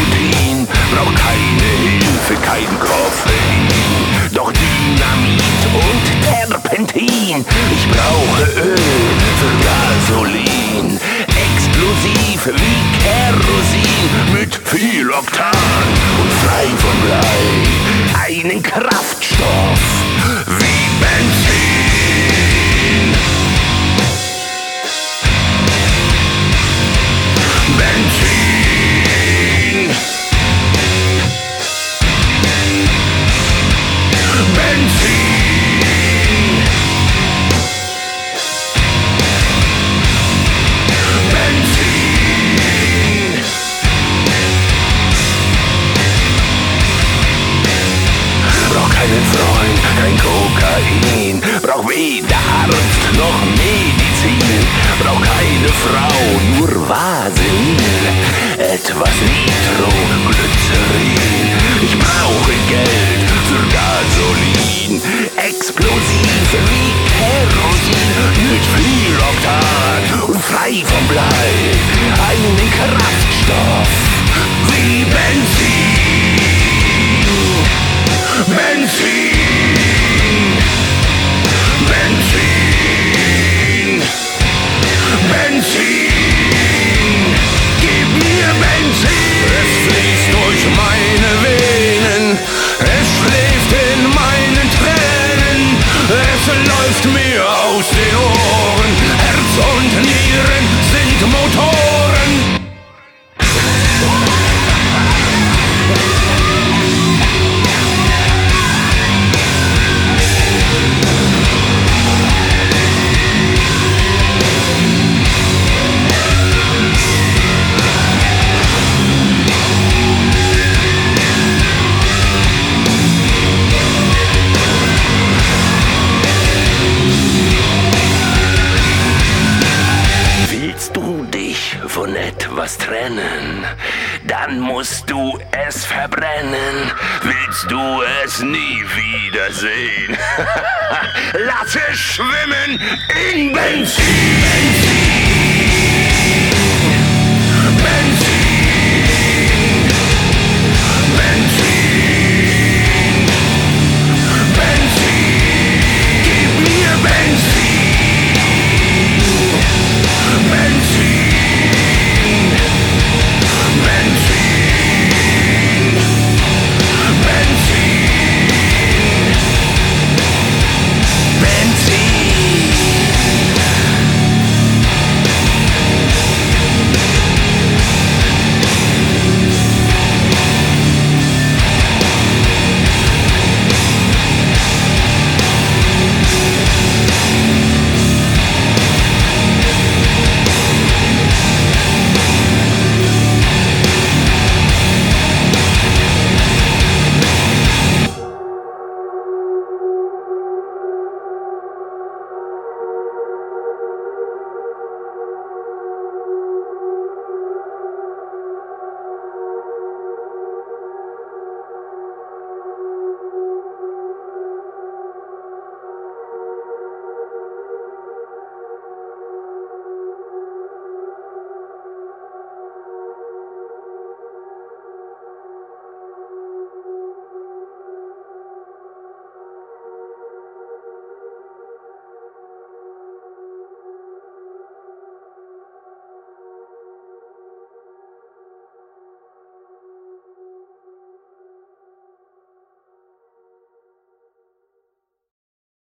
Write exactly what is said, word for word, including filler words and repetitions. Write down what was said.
Nikotin, braucht keine Hilfe, kein Koffein, doch Dynamit und Terpentin. Ich brauche Öl für Gasolin, explosiv wie Kerosin, mit viel Oktan und frei von Blei, einen Kraftstoff wie Benzin. Benzin. Benzin. Benzin. Brauch keinen Freund, kein Kokain, brauch weder Arzt noch Medizin, brauch keine Frau, nur Vaseline, etwas Nitroglycerin. Ich brauche Geld für Gasolin, explosiv wie Kerosin, mit viel Oktan und frei vom Blei, einen Kraftstoff wie Benzin. Benzin. Benzin. Benzin. Gib mir Benzin. Es fließt durch meine Venen, es schläft in meinen Tränen, es läuft mir aus den Ohren, Herz und Nieren sind Motoren. Willst du dich von etwas trennen, dann musst du es verbrennen. Willst du es nie wiedersehen, lass es schwimmen in Benzin.